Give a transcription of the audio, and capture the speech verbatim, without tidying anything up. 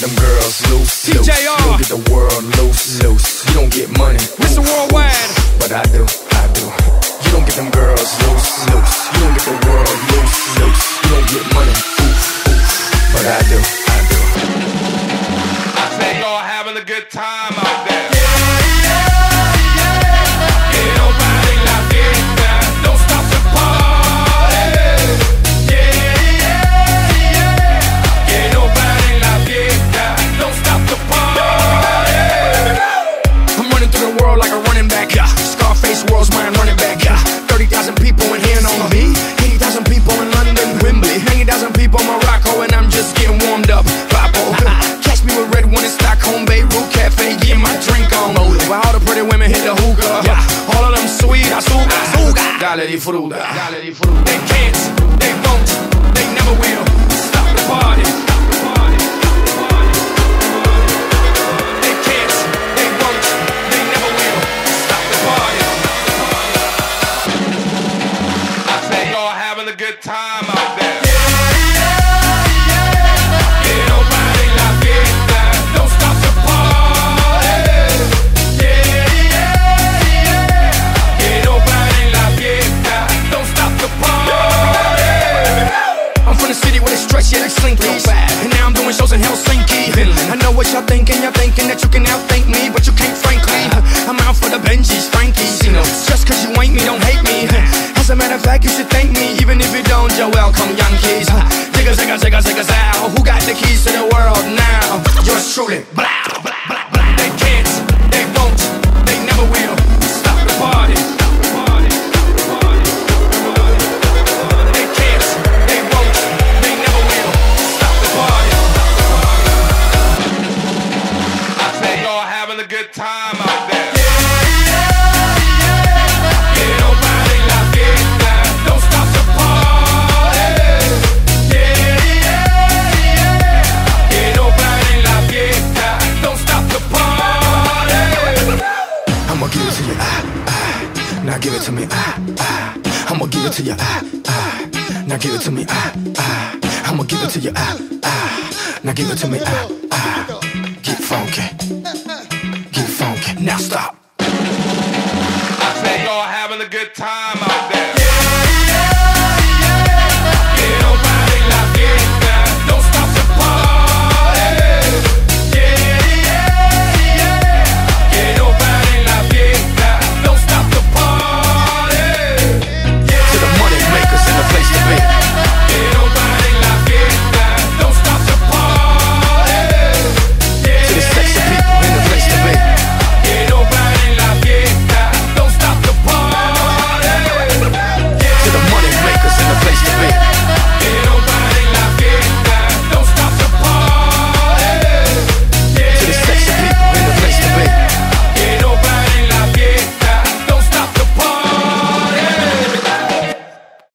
them girls loose, loose. T J R. You don't get the world loose, loose. You don't get money, Mister oof, Worldwide. oof. But I do, I do. You don't get them girls loose, loose. You don't get the world loose, loose. You don't get money, oof, oof. But I do, I do. I say y'all having a good time out there. World's mine, running back, yeah. thirty thousand people in here on me, eighty thousand people in London, Wembley, ninety thousand people in Morocco, and I'm just getting warmed up. Papo, catch me with red one in Stockholm, Beirut Cafe, getting my drink on. While all the pretty women hit the hookah, yeah. All of them sweet, azúcar, azúcar. Dale di fruta, dale di fruta. They can't, they won't, they never will stop the party. Good time out there. Don't stop the party. Yeah, yeah, yeah. Que no pare la fiesta. Don't stop the party. I'm from the city where they stretch, yeah, they slinky. And now I'm doing shows in Helsinki. I know what y'all thinking, y'all thinking that you can outthink me, but you can't, frankly. I'm out for the Benjis, Frankies. You know, just cause you ain't me, don't hate me. As a matter of fact, you should thank me. Even if you don't, you're welcome, Yankees. Zigga, zigga, zigga, zigga, zow. Who got the keys to the world now? Yours truly. Blah, blah, blah, blah. They can't, they won't, they never will stop the party. They can't, they won't, they never will stop the party. I say y'all having a good time out there. Now give it to me, ah, ah. I'ma give it to you, ah, ah. Now give it to me, ah, ah. I'ma give it to you, ah, ah. Now give it to me, ah, ah. Get funky, get funky. Now stop. I say y'all having a good time out there.